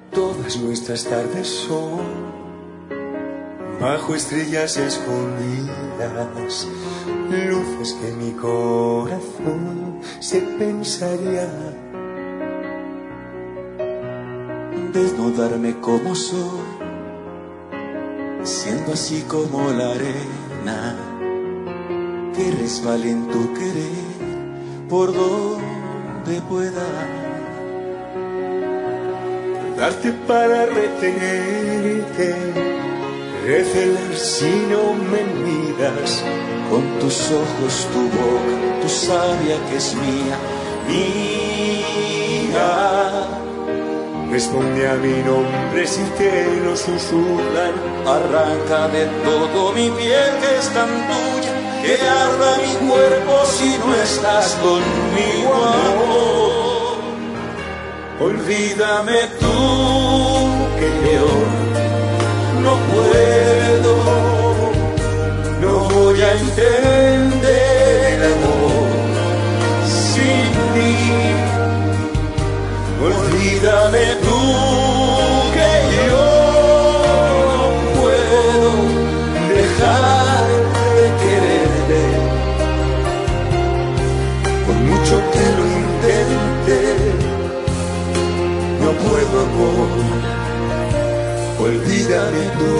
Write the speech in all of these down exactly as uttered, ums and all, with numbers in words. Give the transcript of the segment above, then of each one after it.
Todas nuestras tardes son bajo estrellas escondidas, luces que mi corazón se pensaría desnudarme como soy, siendo así como la arena que resbale en tu querer por donde pueda, darte para retenerte, recelar si no me miras, con tus ojos, tu boca, tu savia que es mía, mía. Responde a mi nombre si te lo susurran, arranca de todo mi piel que es tan tuya, que arda mi cuerpo si no estás conmigo, amor. Olvídame tú que yo no puedo, no voy a entender el amor sin ti. Olvídame tú que yo no puedo dejar de quererte, por mucho que lo intente, no puedo, amor. Olvídame tú.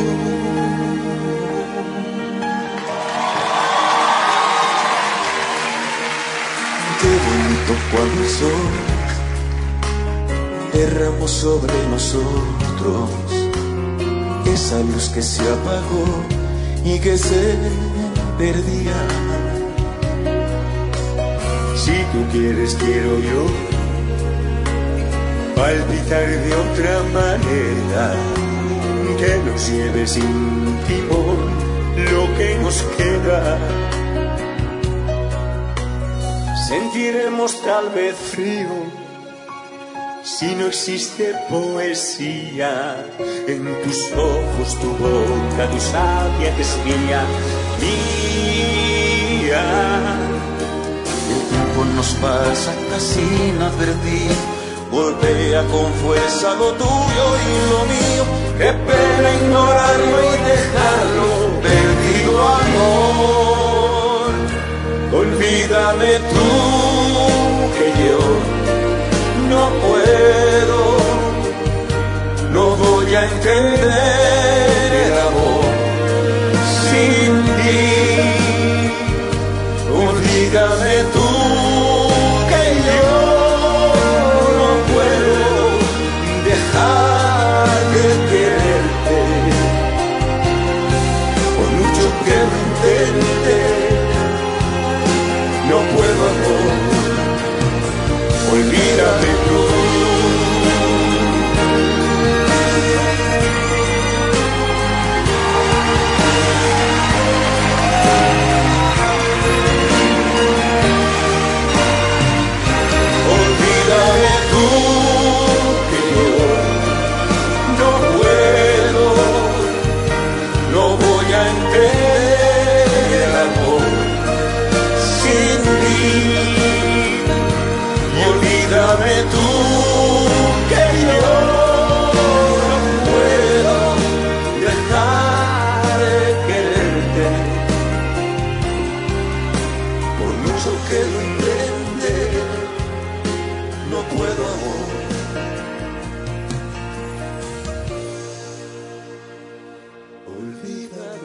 Qué bonito cuando el sol derramó sobre nosotros esa luz que se apagó y que se perdía. Si tú quieres, quiero yo palpitar de otra manera, que nos lleve sin timón lo que nos queda. Sentiremos tal vez frío si no existe poesía en tus ojos, tu boca, tu savia que es mía, mía. El tiempo nos pasa casi inadvertido, golpea con fuerza lo tuyo y lo mío, qué pena ignorarlo y dejarlo perdido, amor. Olvídame tú que yo no puedo, no voy a entender el amor sin ti. Olvídame tú que yo no puedo dejar de quererte, por mucho que lo intente, no puedo, amor. Olvídame tú. Olvídame tú que yo no puedo, no voy a entender el amor sin ti. Olvídame tú que yo no puedo dejar de quererte, por mucho que lo intente, no puedo, amor. Olvídame.